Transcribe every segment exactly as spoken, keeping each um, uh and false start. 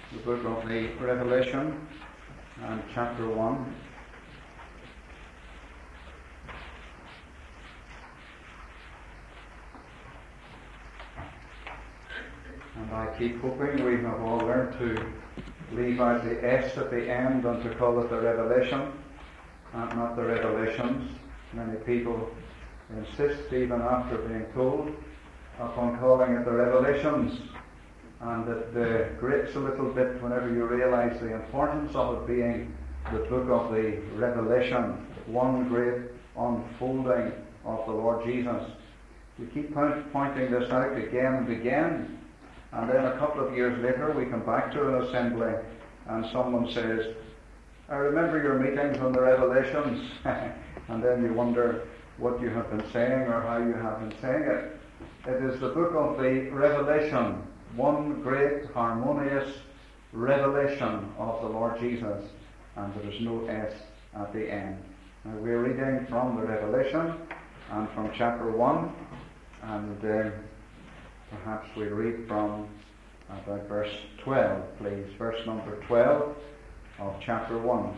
the book of the Revelation and chapter one. And I keep hoping we have all learned to leave out the S at the end and to call it the Revelation and not the Revelations. Many people insist, even after being told, upon calling it the Revelations, and it uh, grates a little bit whenever you realize the importance of it being the book of the Revelation, one great unfolding of the Lord Jesus. We keep point, pointing this out again and again, and then a couple of years later we come back to an assembly and someone says, I remember your meetings on the Revelations, and then you wonder what you have been saying or how you have been saying it. It is the book of the Revelation, one great harmonious revelation of the Lord Jesus, and there is no S at the end. Now we're reading from the Revelation and from chapter one, and uh, perhaps we read from about verse twelve, please. Verse number twelve of chapter one.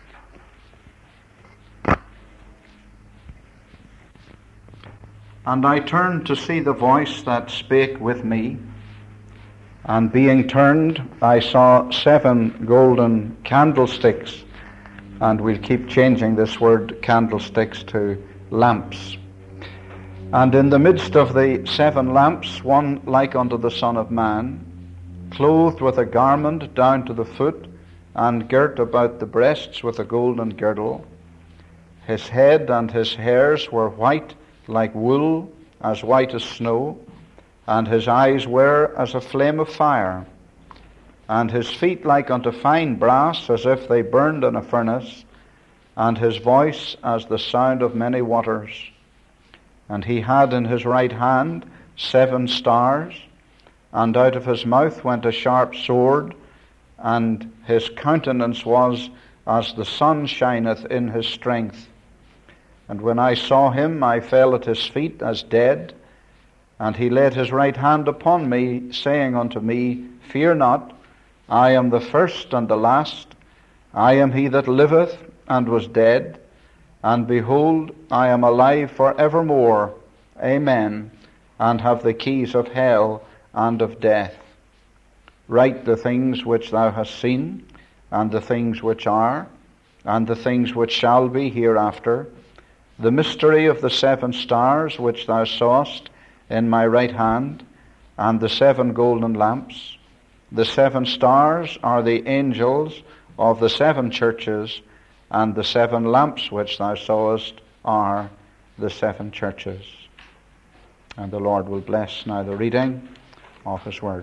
And I turned to see the voice that spake with me, and being turned, I saw seven golden candlesticks, and we'll keep changing this word candlesticks to lamps. And in the midst of the seven lamps, one like unto the Son of Man, clothed with a garment down to the foot, and girt about the breasts with a golden girdle. His head and his hairs were white like wool, as white as snow, and his eyes were as a flame of fire, and his feet like unto fine brass, as if they burned in a furnace, and his voice as the sound of many waters. And he had in his right hand seven stars, and out of his mouth went a sharp sword, and his countenance was as the sun shineth in his strength. And when I saw him, I fell at his feet as dead. And he laid his right hand upon me, saying unto me, Fear not, I am the first and the last. I am he that liveth and was dead. And behold, I am alive for evermore. Amen. And have the keys of hell and of death. Write the things which thou hast seen, and the things which are, and the things which shall be hereafter, the mystery of the seven stars which thou sawest in my right hand, and the seven golden lamps. The seven stars are the angels of the seven churches, and the seven lamps which thou sawest are the seven churches. And the Lord will bless now the reading of his word.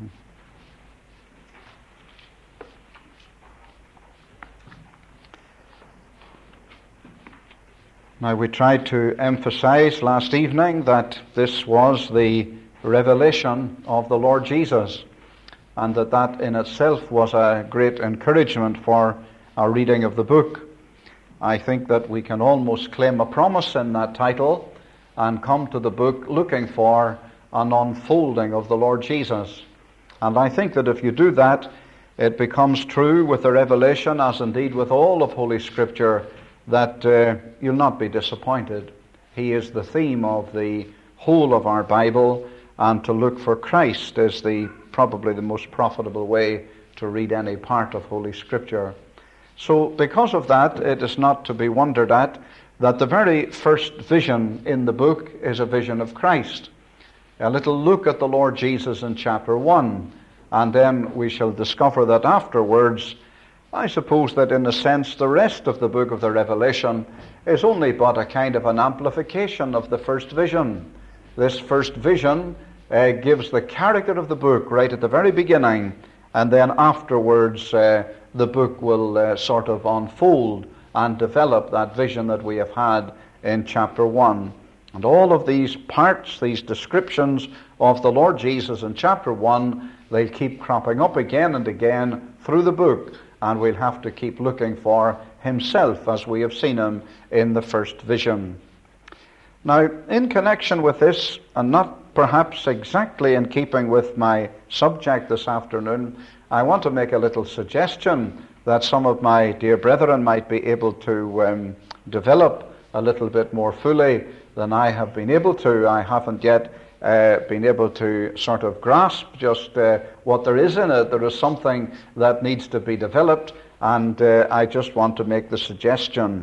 Now, we tried to emphasize last evening that this was the revelation of the Lord Jesus, and that that in itself was a great encouragement for our reading of the book. I think that we can almost claim a promise in that title and come to the book looking for an unfolding of the Lord Jesus. And I think that if you do that, it becomes true with the Revelation, as indeed with all of Holy Scripture, that uh, you'll not be disappointed. He is the theme of the whole of our Bible, and to look for Christ is the probably the most profitable way to read any part of Holy Scripture. So because of that, it is not to be wondered at that the very first vision in the book is a vision of Christ. A little look at the Lord Jesus in chapter one, and then we shall discover that afterwards, I suppose that in a sense the rest of the book of the Revelation is only but a kind of an amplification of the first vision. This first vision uh, gives the character of the book right at the very beginning, and then afterwards uh, the book will uh, sort of unfold and develop that vision that we have had in chapter one. And all of these parts, these descriptions of the Lord Jesus in chapter one, they keep cropping up again and again through the book. And we'll have to keep looking for himself as we have seen him in the first vision. Now, in connection with this, and not perhaps exactly in keeping with my subject this afternoon, I want to make a little suggestion that some of my dear brethren might be able to um, develop a little bit more fully than I have been able to. I haven't yet uh, been able to sort of grasp just uh, what there is in it. There is something that needs to be developed, and uh, I just want to make the suggestion.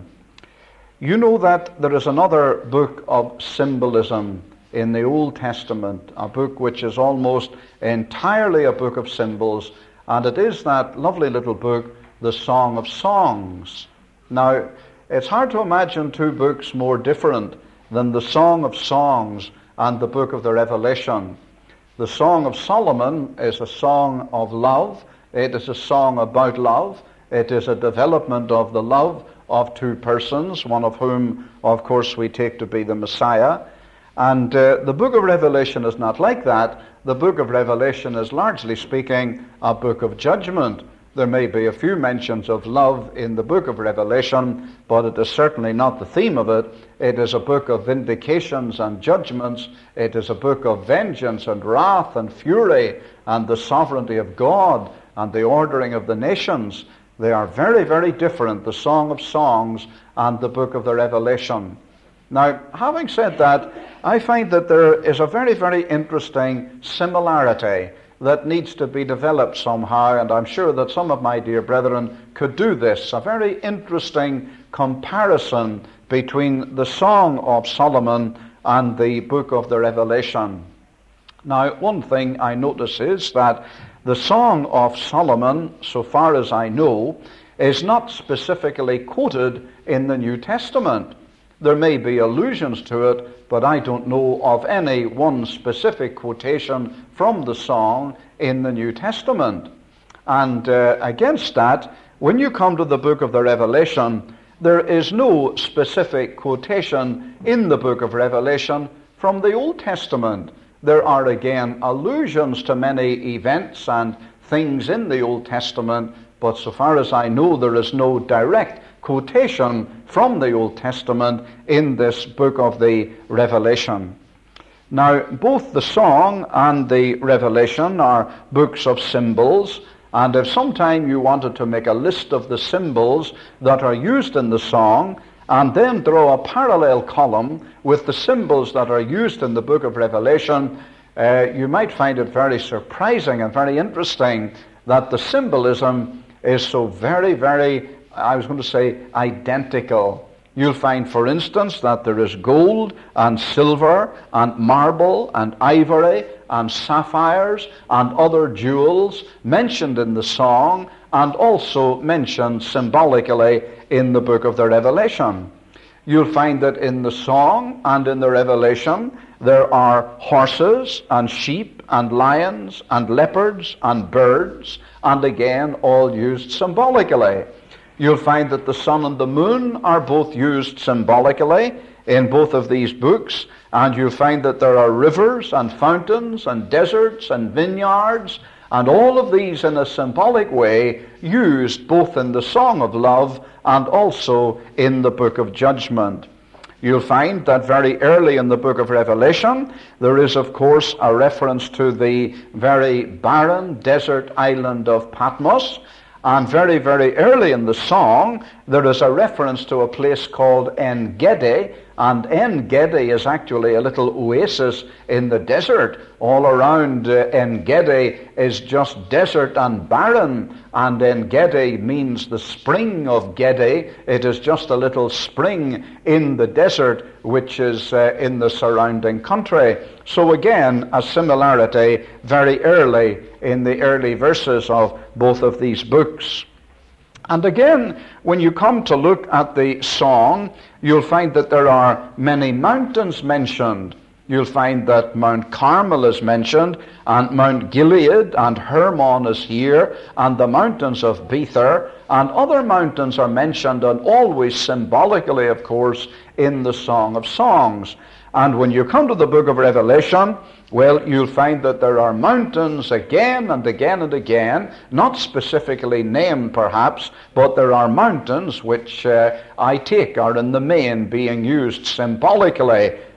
You know that there is another book of symbolism in the Old Testament, a book which is almost entirely a book of symbols, and it is that lovely little book, the Song of Songs. Now, it's hard to imagine two books more different than the Song of Songs and the book of the Revelation. The Song of Solomon is a song of love. It is a song about love. It is a development of the love of two persons, one of whom, of course, we take to be the Messiah. And uh, the book of Revelation is not like that. The book of Revelation is, largely speaking, a book of judgment. There may be a few mentions of love in the book of Revelation, but it is certainly not the theme of it. It is a book of vindications and judgments. It is a book of vengeance and wrath and fury and the sovereignty of God and the ordering of the nations. They are very, very different, the Song of Songs and the book of the Revelation. Now, having said that, I find that there is a very, very interesting similarity that needs to be developed somehow, and I'm sure that some of my dear brethren could do this, a very interesting comparison between the Song of Solomon and the book of the Revelation. Now, one thing I notice is that the Song of Solomon, so far as I know, is not specifically quoted in the New Testament. There may be allusions to it, but I don't know of any one specific quotation from the song in the New Testament. And uh, against that, when you come to the book of the Revelation, there is no specific quotation in the book of Revelation from the Old Testament. There are again allusions to many events and things in the Old Testament, but so far as I know, there is no direct quotation from the Old Testament in this book of the Revelation. Now, both the song and the Revelation are books of symbols, and if sometime you wanted to make a list of the symbols that are used in the song, and then draw a parallel column with the symbols that are used in the book of Revelation, uh, you might find it very surprising and very interesting that the symbolism is so very, very, I was going to say, identical. You'll find, for instance, that there is gold and silver and marble and ivory and sapphires and other jewels mentioned in the song and also mentioned symbolically in the book of the Revelation. You'll find that in the song and in the Revelation there are horses and sheep and lions and leopards and birds, and again all used symbolically. You'll find that the sun and the moon are both used symbolically in both of these books, and you'll find that there are rivers and fountains and deserts and vineyards, and all of these in a symbolic way used both in the Song of Love and also in the Book of Judgment. You'll find that very early in the book of Revelation, there is, of course, a reference to the very barren desert island of Patmos. And very, very early in the song, there is a reference to a place called En-Gedi, and En-Gedi is actually a little oasis in the desert. All around uh, En-Gedi is just desert and barren, and En-Gedi means the spring of Gedi. It is just a little spring in the desert, which is uh, in the surrounding country. So again, a similarity very early in the early verses of both of these books. And again, when you come to look at the song, you'll find that there are many mountains mentioned. You'll find that Mount Carmel is mentioned, and Mount Gilead and Hermon is here, and the mountains of Bether, and other mountains are mentioned, and always symbolically, of course, in the Song of Songs. And when you come to the book of Revelation, well, you'll find that there are mountains again and again and again, not specifically named perhaps, but there are mountains which uh, I take are in the main being used symbolically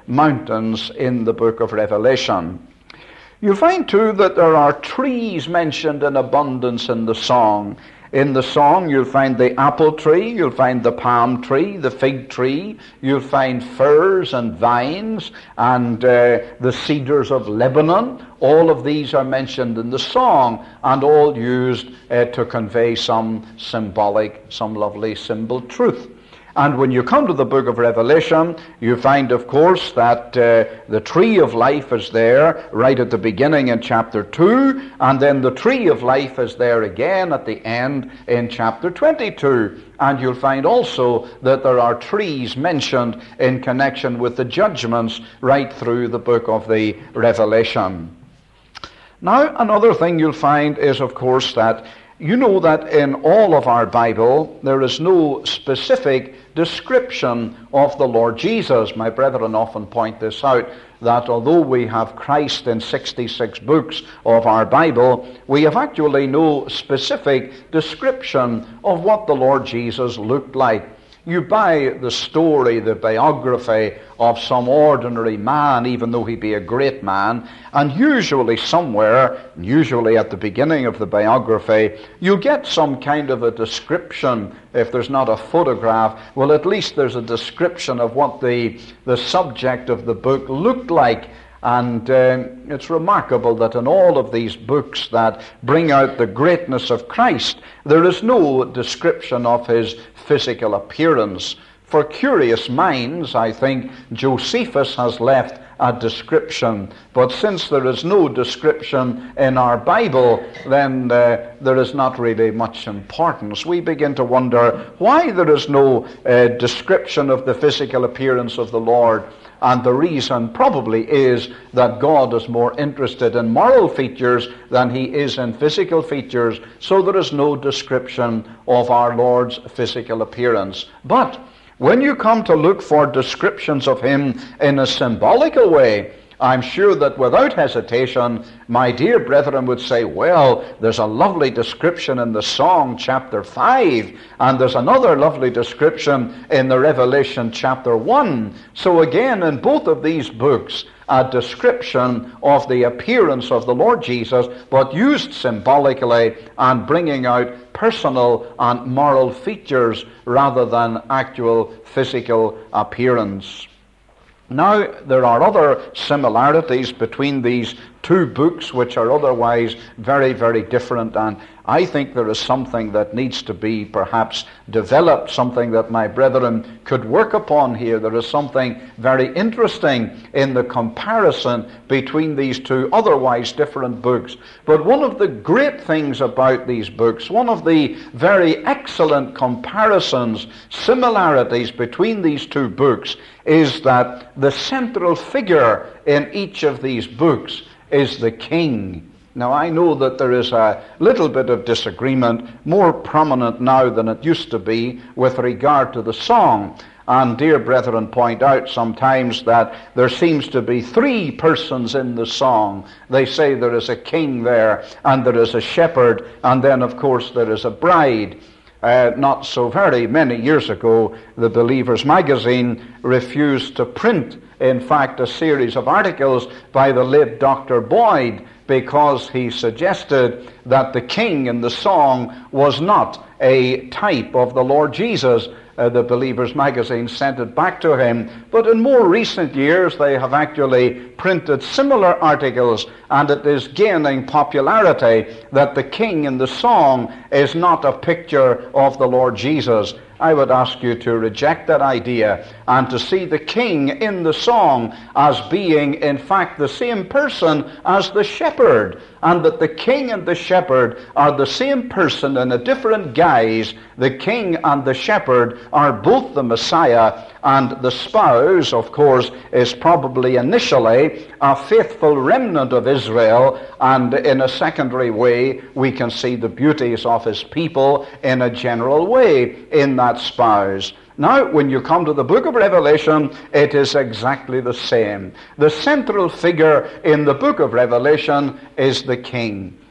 mountains in the book of Revelation. You'll find too that there are trees mentioned in abundance in the song. In the song you'll find the apple tree, you'll find the palm tree, the fig tree, you'll find firs and vines and uh, the cedars of Lebanon. All of these are mentioned in the song and all used uh, to convey some symbolic, some lovely symbol truth. And when you come to the book of Revelation, you find, of course, that uh, the tree of life is there right at the beginning in chapter two, and then the tree of life is there again at the end in chapter twenty-two. And you'll find also that there are trees mentioned in connection with the judgments right through the book of the Revelation. Now, another thing you'll find is, of course, that you know that in all of our Bible there is no specific description of the Lord Jesus. My brethren often point this out, that although we have Christ in sixty-six books of our Bible, we have actually no specific description of what the Lord Jesus looked like. You buy the story, the biography of some ordinary man, even though he be a great man, and usually somewhere, usually at the beginning of the biography, you'll get some kind of a description. If there's not a photograph, well, at least there's a description of what the, the subject of the book looked like. And uh, it's remarkable that in all of these books that bring out the greatness of Christ, there is no description of his physical appearance. For curious minds, I think Josephus has left a description, but since there is no description in our Bible, then uh, there is not really much importance. We begin to wonder why there is no uh, description of the physical appearance of the Lord. And the reason probably is that God is more interested in moral features than he is in physical features, so there is no description of our Lord's physical appearance. But when you come to look for descriptions of him in a symbolical way, I'm sure that without hesitation, my dear brethren would say, well, there's a lovely description in the Song chapter five, and there's another lovely description in the Revelation chapter one. So again, in both of these books, a description of the appearance of the Lord Jesus, but used symbolically and bringing out personal and moral features rather than actual physical appearance. Now, there are other similarities between these two books which are otherwise very, very different, and I think there is something that needs to be perhaps developed, something that my brethren could work upon here. There is something very interesting in the comparison between these two otherwise different books. But one of the great things about these books, one of the very excellent comparisons, similarities between these two books, is that the central figure in each of these books is the king. Now, I know that there is a little bit of disagreement, more prominent now than it used to be, with regard to the song. And dear brethren point out sometimes that there seems to be three persons in the song. They say there is a king there, and there is a shepherd, and then, of course, there is a bride. Uh, not so very many years ago, the Believer's Magazine refused to print, in fact, a series of articles by the late Doctor Boyd, because he suggested that the king in the song was not a type of the Lord Jesus. Uh, the Believer's Magazine sent it back to him. But in more recent years, they have actually printed similar articles, and it is gaining popularity that the king in the song is not a picture of the Lord Jesus. I would ask you to reject that idea and to see the king in the song as being, in fact, the same person as the shepherd, and that the king and the shepherd are the same person in a different guise. The king and the shepherd are both the Messiah, and the spouse, of course, is probably initially a faithful remnant of Israel, and in a secondary way we can see the beauties of his people in a general way in that spouse. Now, when you come to the book of Revelation, it is exactly the same. The central figure in the book of Revelation is the king.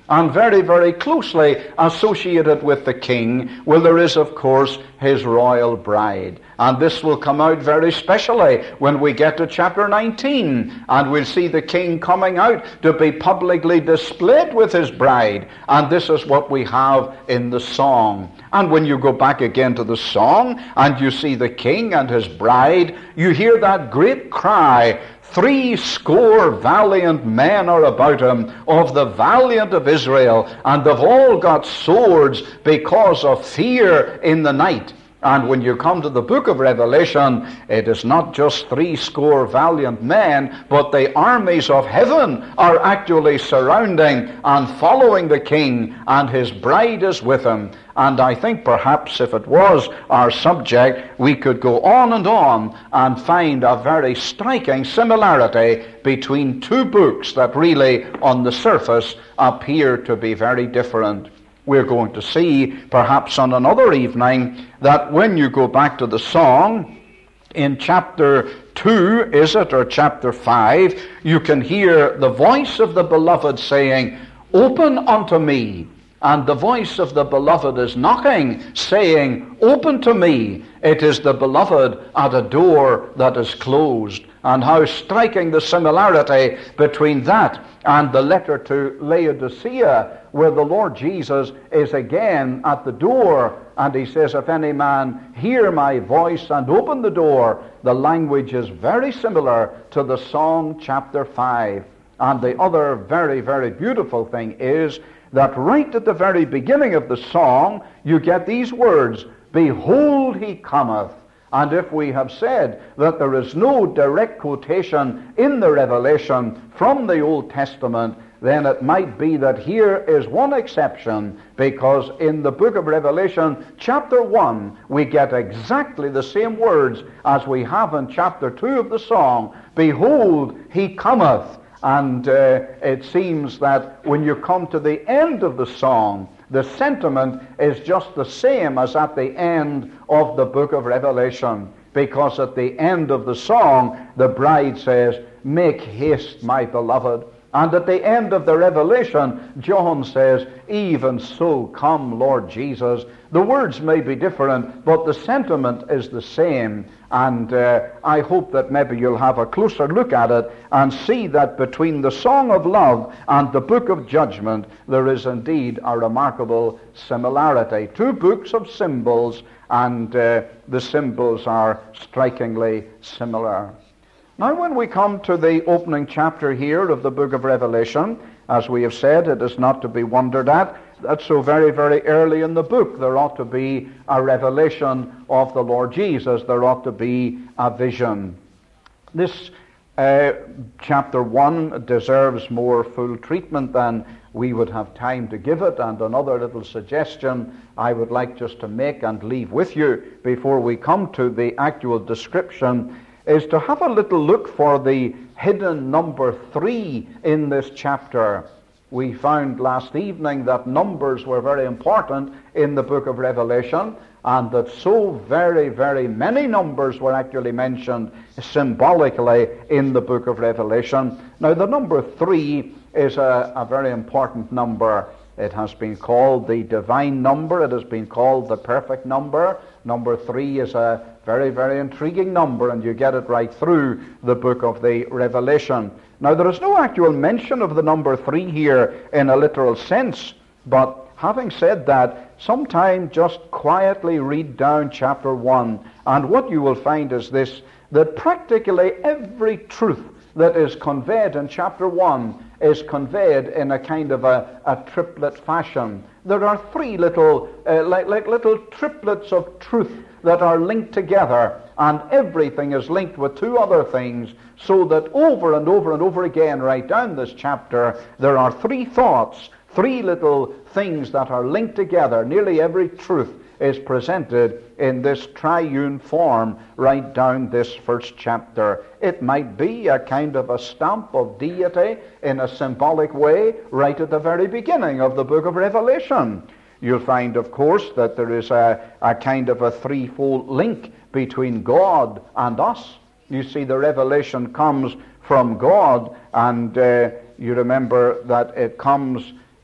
And very, very closely associated with the king, well, there is, of course, his royal bride. And this will come out very specially when we get to chapter nineteen. And we'll see the king coming out to be publicly displayed with his bride. And this is what we have in the song. And when you go back again to the song, and you see the king and his bride, you hear that great cry, "Three score valiant men are about him, of the valiant of Israel, and they've all got swords because of fear in the night." And when you come to the book of Revelation, it is not just three score valiant men, but the armies of heaven are actually surrounding and following the king, and his bride is with him. And I think perhaps if it was our subject, we could go on and on and find a very striking similarity between two books that really, on the surface, appear to be very different. We're going to see, perhaps on another evening, that when you go back to the song, in chapter two, is it, or chapter five, you can hear the voice of the beloved saying, "Open unto me." And the voice of the beloved is knocking, saying, "Open to me." It is the beloved at a door that is closed. And how striking the similarity between that and the letter to Laodicea, where the Lord Jesus is again at the door, and he says, "If any man hear my voice and open the door," the language is very similar to the song chapter five. And the other very, very beautiful thing is that right at the very beginning of the song, you get these words, "Behold, he cometh." And if we have said that there is no direct quotation in the Revelation from the Old Testament, then it might be that here is one exception, because in the book of Revelation, chapter one, we get exactly the same words as we have in chapter two of the song, "Behold, he cometh." And uh, it seems that when you come to the end of the song, the sentiment is just the same as at the end of the book of Revelation. Because at the end of the song, the bride says, "Make haste, my beloved." And at the end of the Revelation, John says, "Even so, come, Lord Jesus." The words may be different, but the sentiment is the same. And uh, I hope that maybe you'll have a closer look at it and see that between the Song of Love and the Book of Judgment, there is indeed a remarkable similarity. Two books of symbols, and uh, the symbols are strikingly similar. Now, when we come to the opening chapter here of the book of Revelation, as we have said, it is not to be wondered at that so very, very early in the book there ought to be a revelation of the Lord Jesus. There ought to be a vision. This uh, chapter one deserves more full treatment than we would have time to give it, and another little suggestion I would like just to make and leave with you before we come to the actual description is to have a little look for the hidden number three in this chapter. We found last evening that numbers were very important in the book of Revelation, and that so very, very many numbers were actually mentioned symbolically in the book of Revelation. Now, the number three is a, a very important number. It has been called the divine number. It has been called the perfect number. Number three is a very, very intriguing number, and you get it right through the book of the Revelation. Now, there is no actual mention of the number three here in a literal sense, but having said that, sometime just quietly read down chapter one, and what you will find is this, that practically every truth that is conveyed in chapter one is conveyed in a kind of a, a triplet fashion. There are three little, uh, like, like little triplets of truth that are linked together, and everything is linked with two other things, so that over and over and over again, right down this chapter, there are three thoughts, three little things that are linked together. Nearly every truth is presented in this triune form right down this first chapter. It might be a kind of a stamp of deity in a symbolic way right at the very beginning of the book of Revelation. You'll find, of course, that there is a, a kind of a threefold link between God and us. You see, the revelation comes from God, and uh, you remember that it comes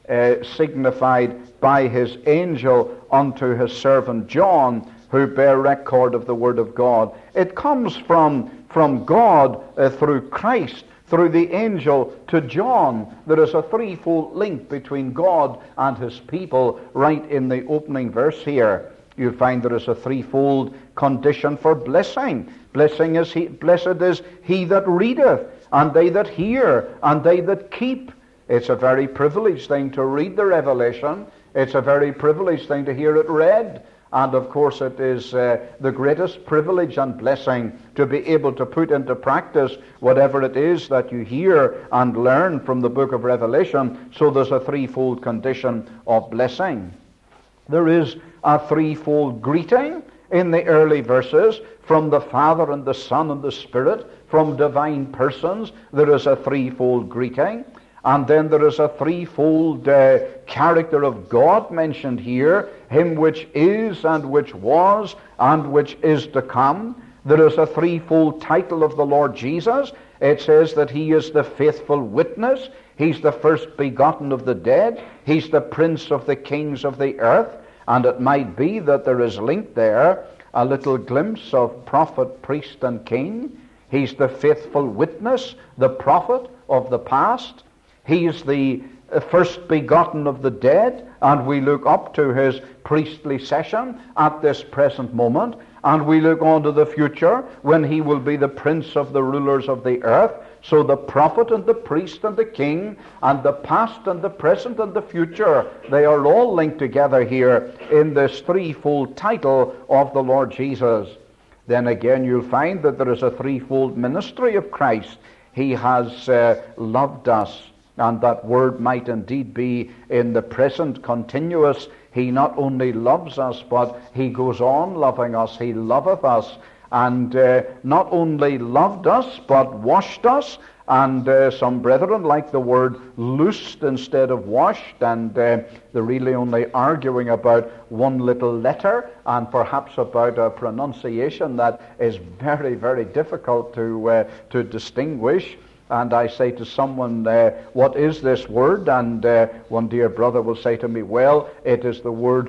uh, signified by his angel unto his servant John, who bear record of the word of God. It comes from, from God uh, through Christ, through the angel to John. There is a threefold link between God and his people right in the opening verse here. You'll find there is a threefold condition for blessing. Blessing is he, blessed is he that readeth, and they that hear, and they that keep. It's a very privileged thing to read the Revelation. It's a very privileged thing to hear it read. And of course it is uh, the greatest privilege and blessing to be able to put into practice whatever it is that you hear and learn from the book of Revelation. So there's a threefold condition of blessing. There is a threefold greeting in the early verses from the Father and the Son and the Spirit, from divine persons. There is a threefold greeting. And then there is a threefold uh, character of God mentioned here, him which is and which was and which is to come. There is a threefold title of the Lord Jesus. It says that he is the faithful witness. He's the first begotten of the dead. He's the prince of the kings of the earth. And it might be that there is linked there a little glimpse of prophet, priest, and king. He's the faithful witness, the prophet of the past. He is the first begotten of the dead, and we look up to his priestly session at this present moment, and we look on to the future when he will be the prince of the rulers of the earth. So the prophet and the priest and the king and the past and the present and the future, they are all linked together here in this threefold title of the Lord Jesus. Then again you'll find that there is a threefold ministry of Christ. He has uh, loved us. And that word might indeed be in the present continuous. He not only loves us, but he goes on loving us. He loveth us. And uh, not only loved us, but washed us. And uh, some brethren like the word loosed instead of washed. And uh, they're really only arguing about one little letter and perhaps about a pronunciation that is very, very difficult to, uh, to distinguish. And I say to someone, uh, what is this word? And uh, one dear brother will say to me, well, it is the word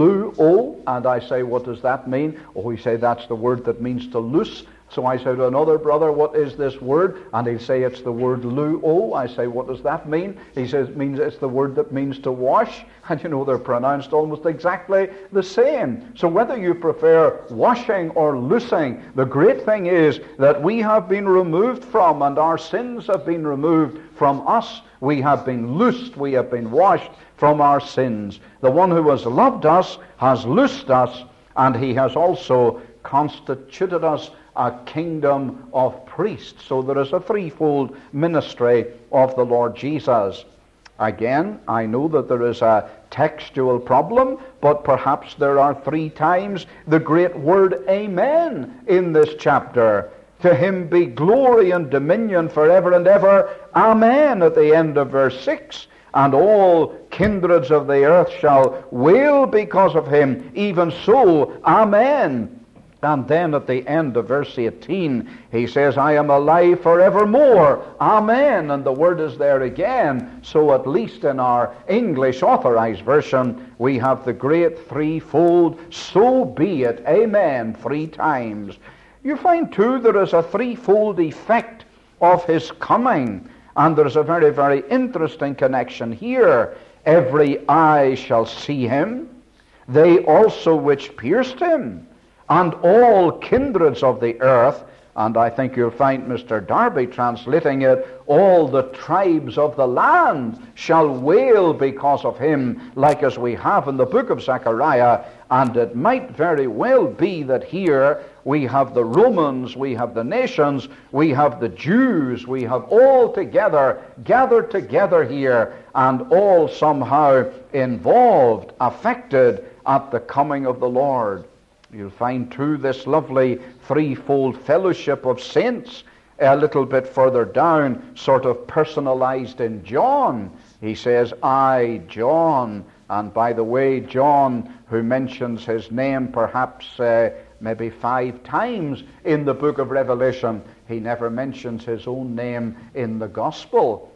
luo. And I say, what does that mean? Oh, he say, that's the word that means to loose. So I say to another brother, what is this word? And he'll say, it's the word luo. I say, what does that mean? He says, it means it's the word that means to wash. And you know, they're pronounced almost exactly the same. So whether you prefer washing or loosing, the great thing is that we have been removed from, and our sins have been removed from us. We have been loosed, we have been washed from our sins. The one who has loved us has loosed us, and he has also constituted us a kingdom of priests. So there is a threefold ministry of the Lord Jesus. Again, I know that there is a textual problem, but perhaps there are three times the great word amen in this chapter. To him be glory and dominion forever and ever. Amen at the end of verse six. And all kindreds of the earth shall wail because of him. Even so, amen. And then at the end of verse eighteen, he says, I am alive forevermore. Amen. And the word is there again. So at least in our English authorized version, we have the great threefold, so be it, amen, three times. You find too there is a threefold effect of his coming. And there's a very, very interesting connection here. Every eye shall see him, they also which pierced him, and all kindreds of the earth, and I think you'll find Mister Darby translating it, all the tribes of the land shall wail because of him, like as we have in the book of Zechariah. And it might very well be that here we have the Romans, we have the nations, we have the Jews, we have all together, gathered together here, and all somehow involved, affected at the coming of the Lord. You'll find too this lovely threefold fellowship of saints a little bit further down, sort of personalized in John. He says, I, John. And by the way, John, who mentions his name perhaps uh, maybe five times in the book of Revelation, he never mentions his own name in the gospel.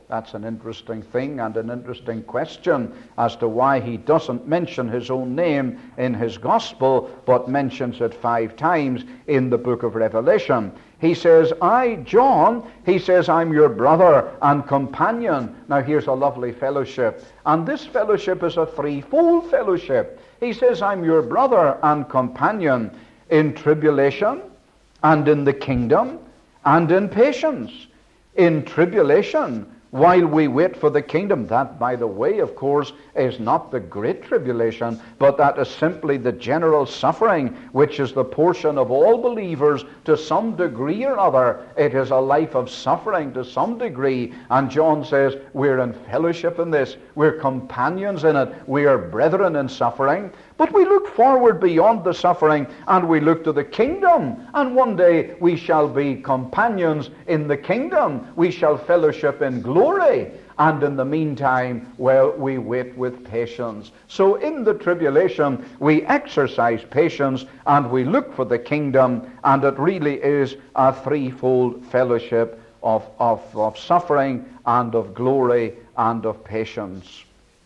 That's an interesting thing and an interesting question as to why he doesn't mention his own name in his gospel, but mentions it five times in the book of Revelation. He says, I, John, he says, I'm your brother and companion. Now here's a lovely fellowship. And this fellowship is a threefold fellowship. He says, I'm your brother and companion in tribulation and in the kingdom and in patience. In tribulation, while we wait for the kingdom. That, by the way, of course, is not the great tribulation, but that is simply the general suffering, which is the portion of all believers to some degree or other. It is a life of suffering to some degree. And John says, we're in fellowship in this. We're companions in it. We are brethren in suffering. But we look forward beyond the suffering, and we look to the kingdom. And one day we shall be companions in the kingdom. We shall fellowship in glory. And in the meantime, well, we wait with patience. So in the tribulation, we exercise patience, and we look for the kingdom. And it really is a threefold fellowship of, of, of suffering and of glory and of patience.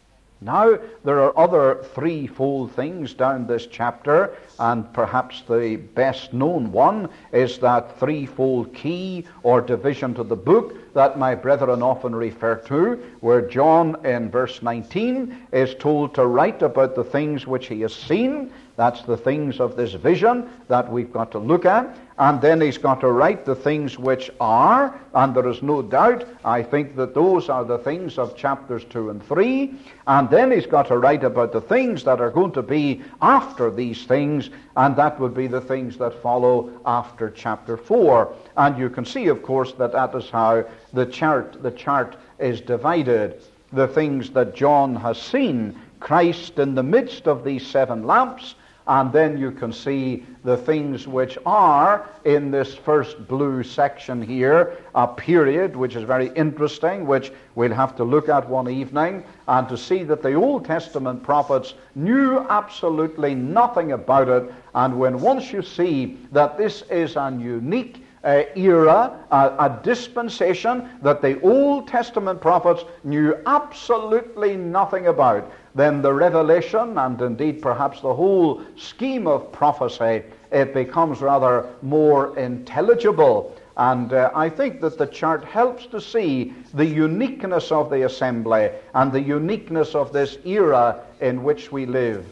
Now, there are other threefold things down this chapter, and perhaps the best known one is that threefold key or division to the book that my brethren often refer to, where John in verse nineteen is told to write about the things which he has seen. That's the things of this vision that we've got to look at. And then he's got to write the things which are, and there is no doubt, I think that those are the things of chapters two and three. And then he's got to write about the things that are going to be after these things, and that would be the things that follow after chapter four. And you can see, of course, that that is how the chart, the chart is divided. The things that John has seen, Christ in the midst of these seven lamps. And then you can see the things which are in this first blue section here, a period which is very interesting, which we'll have to look at one evening, and to see that the Old Testament prophets knew absolutely nothing about it. And when once you see that this is an unique Uh, era, uh, a dispensation that the Old Testament prophets knew absolutely nothing about, then the revelation, and indeed perhaps the whole scheme of prophecy, it becomes rather more intelligible. And uh, I think that the chart helps to see the uniqueness of the assembly and the uniqueness of this era in which we live.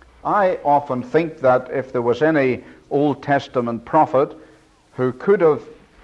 I often think that if there was any Old Testament prophet who could have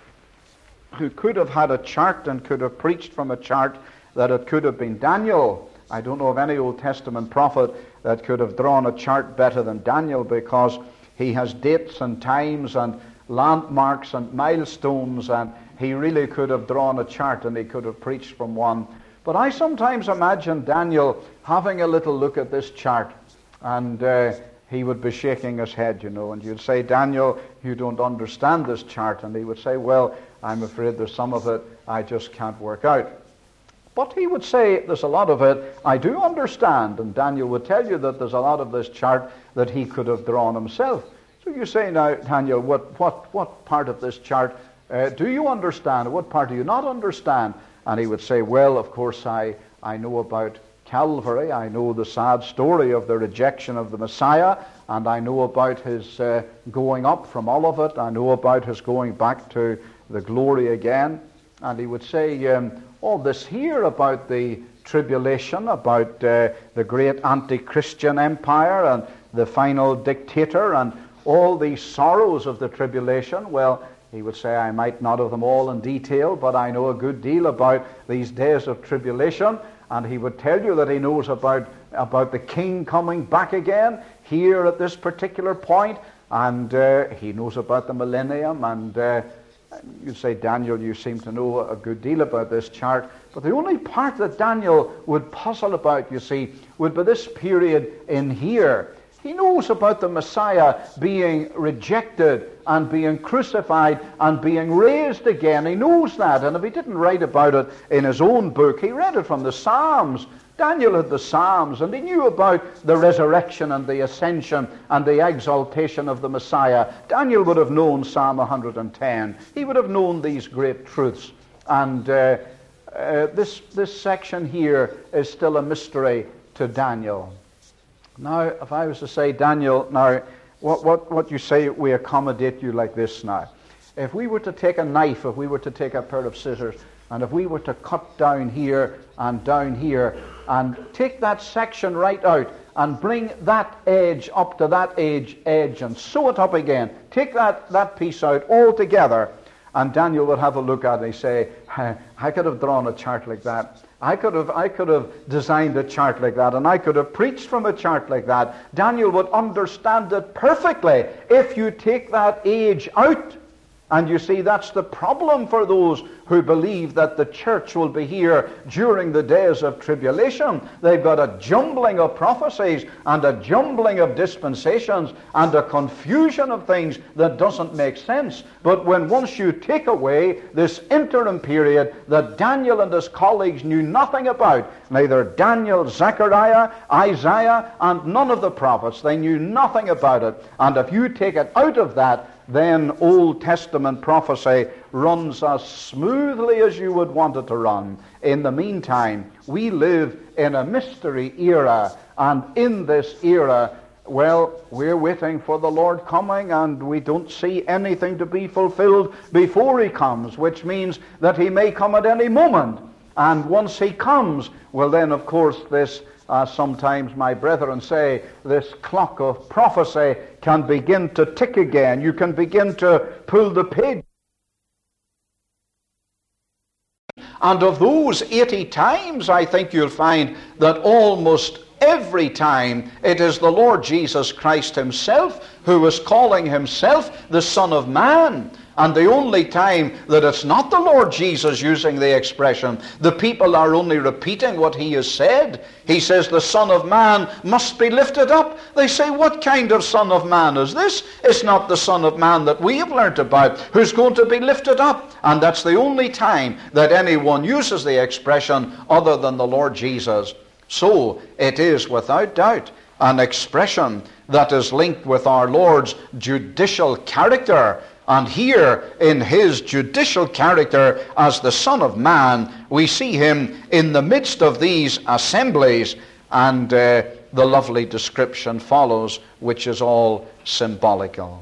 who could have had a chart and could have preached from a chart, that it could have been Daniel. I don't know of any Old Testament prophet that could have drawn a chart better than Daniel, because he has dates and times and landmarks and milestones, and he really could have drawn a chart and he could have preached from one. But I sometimes imagine Daniel having a little look at this chart, and uh, he would be shaking his head, you know, and you'd say, Daniel, you don't understand this chart. And he would say, well, I'm afraid there's some of it I just can't work out. But he would say, there's a lot of it I do understand. And Daniel would tell you that there's a lot of this chart that he could have drawn himself. So you say now, Daniel, what, what, what part of this chart uh, do you understand? What part do you not understand? And he would say, well, of course, I, I know about Calvary. I know the sad story of the rejection of the Messiah, and I know about his uh, going up from Olivet. I know about his going back to the glory again. And he would say, um, all this here about the tribulation, about uh, the great anti-Christian empire and the final dictator and all these sorrows of the tribulation, well, he would say, I might not have them all in detail, but I know a good deal about these days of tribulation. And he would tell you that he knows about, about the king coming back again here at this particular point. And uh, he knows about the millennium. And uh, you'd say, Daniel, you seem to know a good deal about this chart. But the only part that Daniel would puzzle about, you see, would be this period in here. He knows about the Messiah being rejected and being crucified and being raised again. He knows that. And if he didn't write about it in his own book, he read it from the Psalms. Daniel had the Psalms, and he knew about the resurrection and the ascension and the exaltation of the Messiah. Daniel would have known Psalm one hundred ten. He would have known these great truths. And uh, uh, this, this section here is still a mystery to Daniel. Now, if I was to say, Daniel, now, what, what, what you say, we accommodate you like this now. If we were to take a knife, if we were to take a pair of scissors, and if we were to cut down here and down here, and take that section right out, and bring that edge up to that edge, edge, and sew it up again, take that, that piece out altogether, and Daniel would have a look at it and say, I could have drawn a chart like that. I could have I could have designed a chart like that, and I could have preached from a chart like that. Daniel would understand it perfectly if you take that age out. And you see, that's the problem for those who believe that the church will be here during the days of tribulation. They've got a jumbling of prophecies and a jumbling of dispensations and a confusion of things that doesn't make sense. But when once you take away this interim period that Daniel and his colleagues knew nothing about, neither Daniel, Zechariah, Isaiah, and none of the prophets, they knew nothing about it. And if you take it out of that, then Old Testament prophecy runs as smoothly as you would want it to run. In the meantime, we live in a mystery era, and in this era, well, we're waiting for the Lord coming, and we don't see anything to be fulfilled before He comes, which means that He may come at any moment. And once He comes, well then, of course, this Uh, sometimes my brethren say, this clock of prophecy can begin to tick again. You can begin to pull the page. And of those eighty times, I think you'll find that almost every time it is the Lord Jesus Christ Himself who is calling Himself the Son of Man. And the only time that it's not the Lord Jesus using the expression, the people are only repeating what He has said. He says the Son of Man must be lifted up. They say, what kind of Son of Man is this? It's not the Son of Man that we have learnt about, who's going to be lifted up. And that's the only time that anyone uses the expression other than the Lord Jesus. So it is without doubt an expression that is linked with our Lord's judicial character. And here, in His judicial character as the Son of Man, we see Him in the midst of these assemblies, and uh, the lovely description follows, which is all symbolical.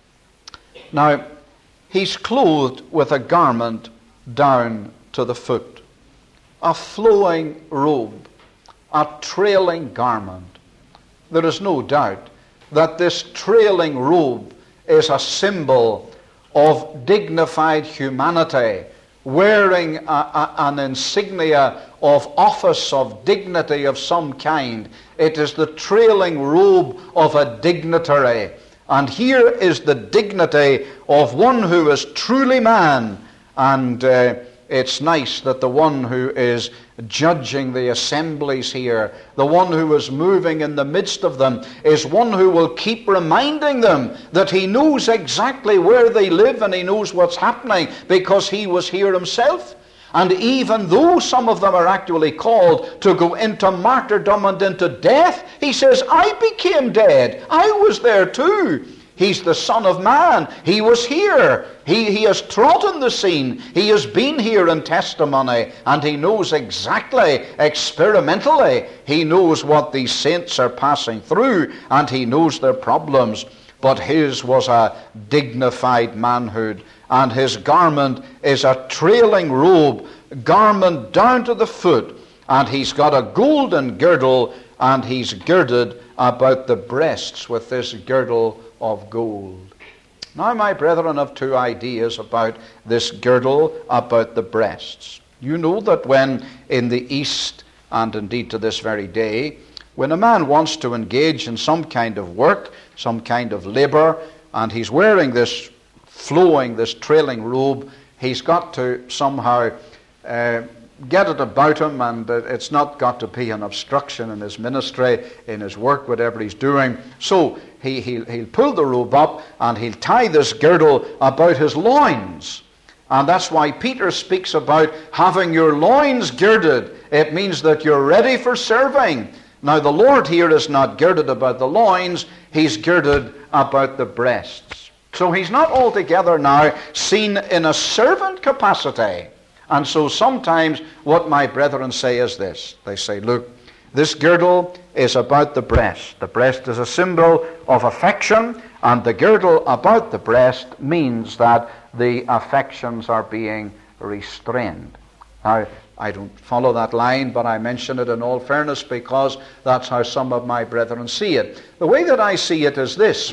Now, He's clothed with a garment down to the foot, a flowing robe, a trailing garment. There is no doubt that this trailing robe is a symbol of dignified humanity, wearing a, a, an insignia of office, of dignity of some kind. It is the trailing robe of a dignitary. And here is the dignity of one who is truly man. And uh, it's nice that the one who is judging the assemblies here, the one who is moving in the midst of them, is one who will keep reminding them that He knows exactly where they live and He knows what's happening because He was here Himself. And even though some of them are actually called to go into martyrdom and into death, He says, I became dead. I was there too. He's the Son of Man. He was here. He, he has trodden the scene. He has been here in testimony, and He knows exactly, experimentally, He knows what these saints are passing through, and He knows their problems. But His was a dignified manhood, and His garment is a trailing robe, garment down to the foot, and He's got a golden girdle, and He's girded about the breasts with this girdle of gold. Now, my brethren, have two ideas about this girdle about the breasts. You know that when in the East, and indeed to this very day, when a man wants to engage in some kind of work, some kind of labor, and he's wearing this flowing, this trailing robe, he's got to somehow uh, get it about him, and it's not got to be an obstruction in his ministry, in his work, whatever he's doing. So he, he'll, he'll pull the robe up and he'll tie this girdle about his loins. And that's why Peter speaks about having your loins girded. It means that you're ready for serving. Now, the Lord here is not girded about the loins, He's girded about the breasts. So He's not altogether now seen in a servant capacity. And so sometimes what my brethren say is this. They say, look, this girdle is about the breast. The breast is a symbol of affection, and the girdle about the breast means that the affections are being restrained. Now, I don't follow that line, but I mention it in all fairness because that's how some of my brethren see it. The way that I see it is this,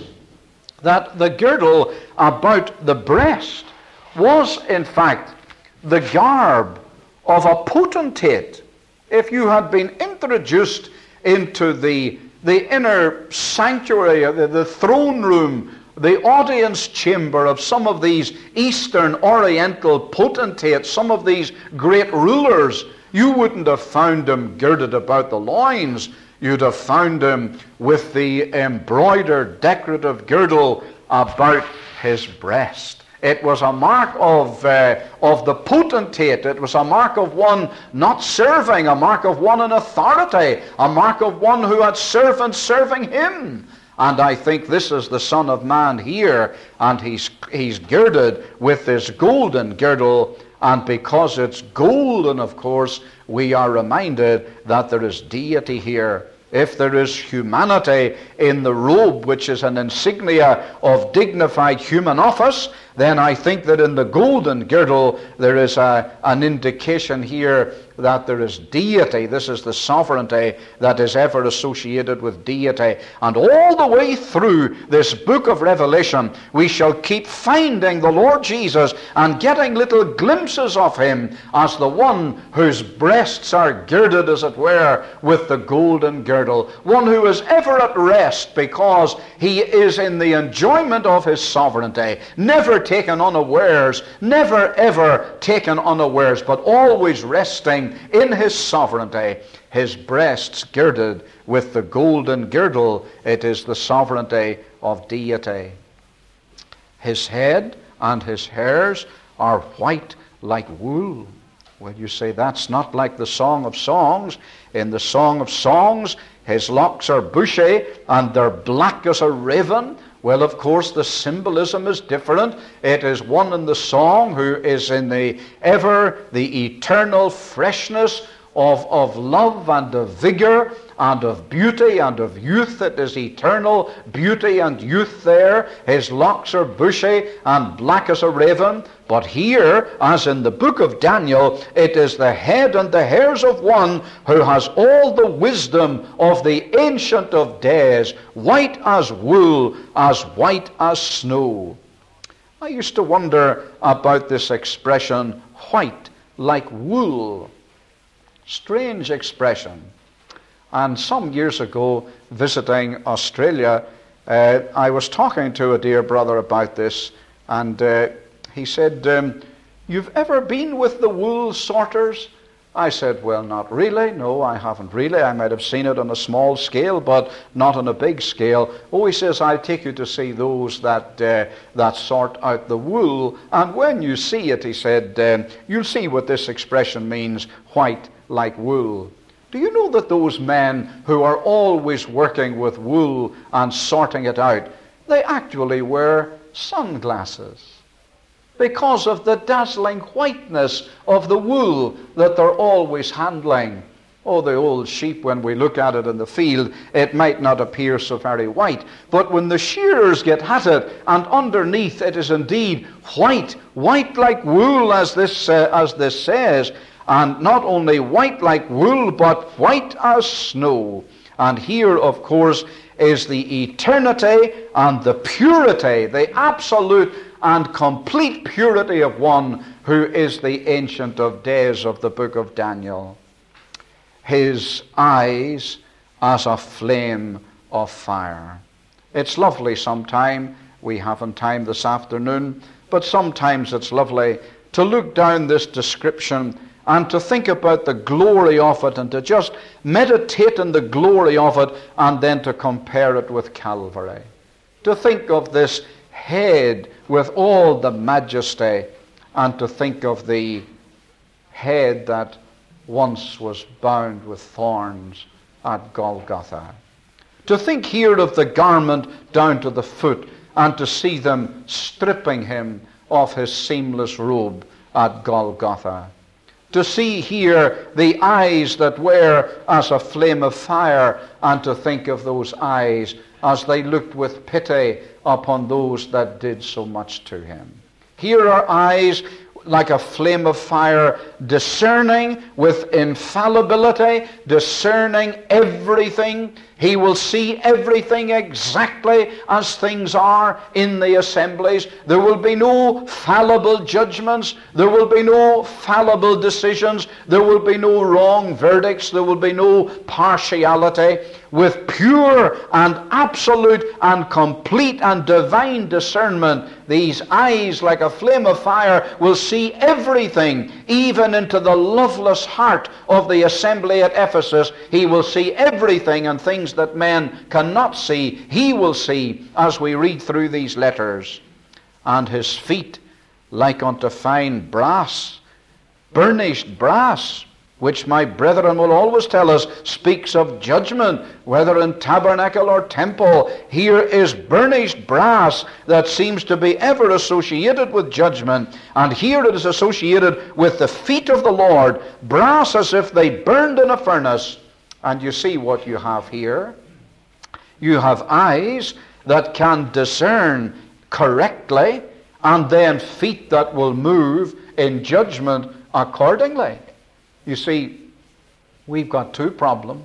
that the girdle about the breast was, in fact, the garb of a potentate. If you had been introduced into the, the inner sanctuary, the, the throne room, the audience chamber of some of these Eastern Oriental potentates, some of these great rulers, you wouldn't have found them girded about the loins. You'd have found him with the embroidered decorative girdle about his breast. It was a mark of, uh, of the potentate. It was a mark of one not serving, a mark of one in authority, a mark of one who had servants serving him. And I think this is the Son of Man here, and he's, he's girded with this golden girdle, and because it's golden, of course, we are reminded that there is deity here. If there is humanity in the robe, which is an insignia of dignified human office, then I think that in the golden girdle there is a, an indication here that there is deity. This is the sovereignty that is ever associated with deity. And all the way through this book of Revelation, we shall keep finding the Lord Jesus and getting little glimpses of him as the one whose breasts are girded, as it were, with the golden girdle. One who is ever at rest because he is in the enjoyment of his sovereignty, never taken unawares, never ever taken unawares, but always resting in his sovereignty, his breasts girded with the golden girdle. It is the sovereignty of deity. His head and his hairs are white like wool. Well, you say that's not like the Song of Songs. In the Song of Songs, his locks are bushy and they're black as a raven. Well, of course, the symbolism is different. It is one in the song who is in the ever, the eternal freshness of, of love and of vigor and of beauty and of youth. It is eternal beauty and youth there. His locks are bushy and black as a raven. But here, as in the book of Daniel, it is the head and the hairs of one who has all the wisdom of the Ancient of Days, white as wool, as white as snow. I used to wonder about this expression, white like wool. Strange expression. And some years ago, visiting Australia, uh, I was talking to a dear brother about this, and uh, he said, um, "You've ever been with the wool sorters?" I said, "Well, not really. No, I haven't really. I might have seen it on a small scale, but not on a big scale." Oh, he says, "I'll take you to see those that uh, that sort out the wool. And when you see it," he said, um, "you'll see what this expression means, white like wool." Do you know that those men who are always working with wool and sorting it out, they actually wear sunglasses because of the dazzling whiteness of the wool that they're always handling? Oh, the old sheep, when we look at it in the field, it might not appear so very white. But when the shearers get at it, and underneath it is indeed white, white like wool, as this, uh, as this says. And not only white like wool, but white as snow. And here, of course, is the eternity and the purity, the absolute and complete purity of one who is the Ancient of Days of the book of Daniel. His eyes as a flame of fire. It's lovely sometime. We haven't time this afternoon, but sometimes it's lovely to look down this description and to think about the glory of it, and to just meditate on the glory of it, and then to compare it with Calvary. To think of this head with all the majesty, and to think of the head that once was bound with thorns at Golgotha. To think here of the garment down to the foot, and to see them stripping him of his seamless robe at Golgotha. to see here the eyes that were as a flame of fire, and to think of those eyes as they looked with pity upon those that did so much to him. Here are eyes like a flame of fire, discerning with infallibility, discerning everything. He will see everything exactly as things are in the assemblies. There will be no fallible judgments. There will be no fallible decisions. There will be no wrong verdicts. There will be no partiality. With pure and absolute and complete and divine discernment, these eyes like a flame of fire will see everything, even into the loveless heart of the assembly at Ephesus. He will see everything, and things that men cannot see, he will see as we read through these letters. And his feet like unto fine brass, burnished brass, which my brethren will always tell us speaks of judgment, whether in tabernacle or temple. Here is burnished brass that seems to be ever associated with judgment. And here it is associated with the feet of the Lord, brass as if they burned in a furnace. And you see what you have here. You have eyes that can discern correctly, and then feet that will move in judgment accordingly. You see, we've got two problems,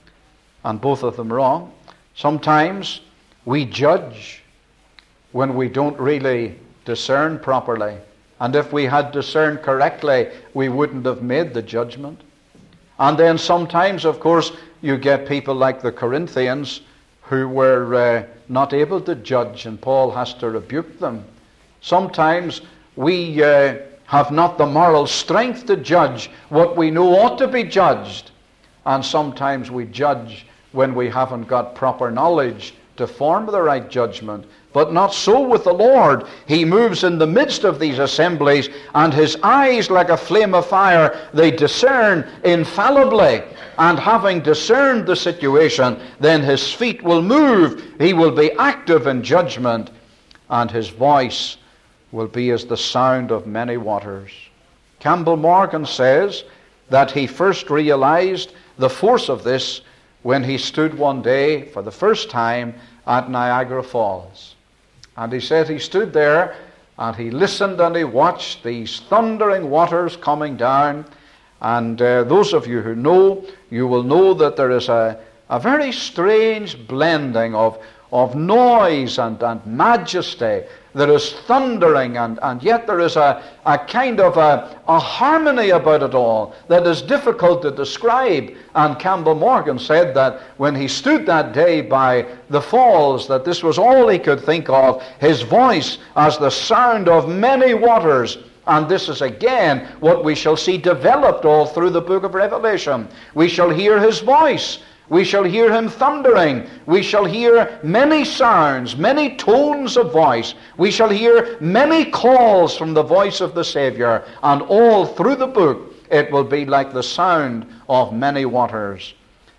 and both of them wrong. Sometimes we judge when we don't really discern properly. And if we had discerned correctly, we wouldn't have made the judgment. And then sometimes, of course, you get people like the Corinthians who were uh, not able to judge, and Paul has to rebuke them. Sometimes we uh, have not the moral strength to judge what we know ought to be judged. And sometimes we judge when we haven't got proper knowledge to form the right judgment. But not so with the Lord. He moves in the midst of these assemblies, and his eyes like a flame of fire, they discern infallibly. And having discerned the situation, then his feet will move. He will be active in judgment, and his voice will be as the sound of many waters. Campbell Morgan says that he first realized the force of this when he stood one day for the first time at Niagara Falls. And he said he stood there and he listened and he watched these thundering waters coming down. And uh, those of you who know, you will know that there is a, a very strange blending of, of noise and, and majesty. There is thundering, and, and yet there is a, a kind of a, a harmony about it all that is difficult to describe. And Campbell Morgan said that when he stood that day by the falls, that this was all he could think of, his voice as the sound of many waters. And this is again what we shall see developed all through the book of Revelation. We shall hear his voice. We shall hear him thundering. We shall hear many sounds, many tones of voice. We shall hear many calls from the voice of the Savior. And all through the book, it will be like the sound of many waters.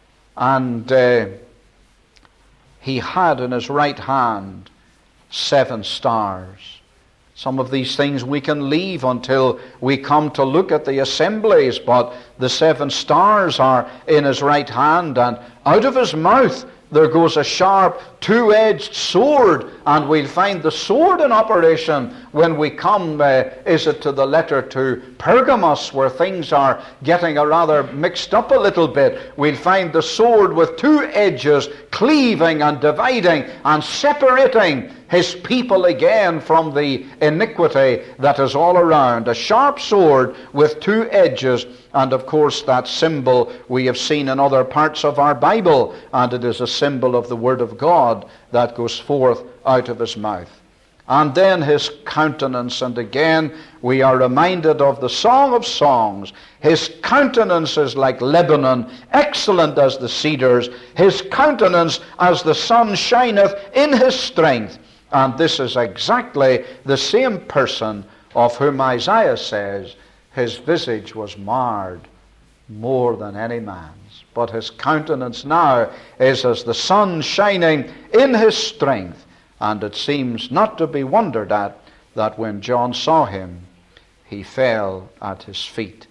And uh, he had in his right hand seven stars. Some of these things we can leave until we come to look at the assemblies, but the seven stars are in his right hand, and out of his mouth there goes a sharp two-edged sword, and we'll find the sword in operation when we come, uh, is it to the letter to Pergamos, where things are getting a rather mixed up a little bit. We'll find the sword with two edges cleaving and dividing and separating his people again from the iniquity that is all around. A sharp sword with two edges, and of course that symbol we have seen in other parts of our Bible, and it is a symbol of the Word of God that goes forth out of his mouth. And then his countenance, and again we are reminded of the Song of Songs. His countenance is like Lebanon, excellent as the cedars. His countenance as the sun shineth in his strength. And this is exactly the same person of whom Isaiah says, his visage was marred more than any man's. But his countenance now is as the sun shining in his strength. And it seems not to be wondered at that when John saw him, he fell at his feet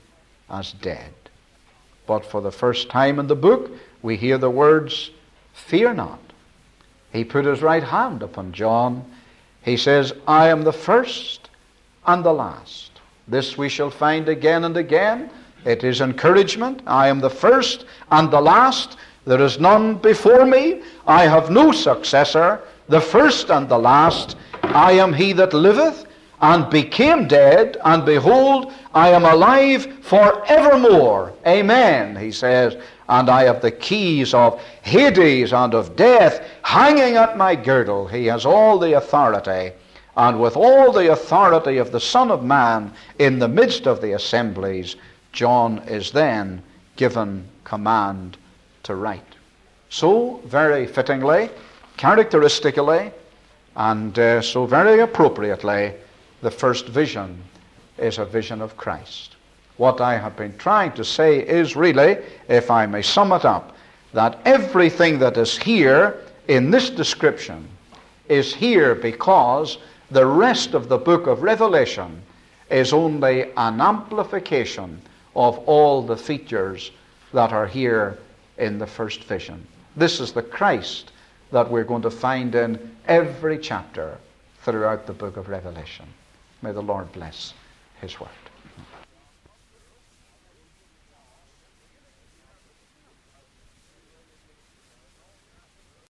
as dead. But for the first time in the book, we hear the words, fear not. He put his right hand upon John. He says, I am the first and the last. This we shall find again and again. It is encouragement. I am the first and the last. There is none before me. I have no successor. The first and the last. I am he that liveth and became dead, and behold, I am alive forevermore. Amen, he says, and I have the keys of Hades and of death hanging at my girdle. He has all the authority, and with all the authority of the Son of Man in the midst of the assemblies, John is then given command to write. So, very fittingly, characteristically, and uh, so very appropriately, the first vision is a vision of Christ. What I have been trying to say is really, if I may sum it up, that everything that is here in this description is here because the rest of the book of Revelation is only an amplification of all the features that are here in the first vision. This is the Christ that we're going to find in every chapter throughout the book of Revelation. May the Lord bless his word.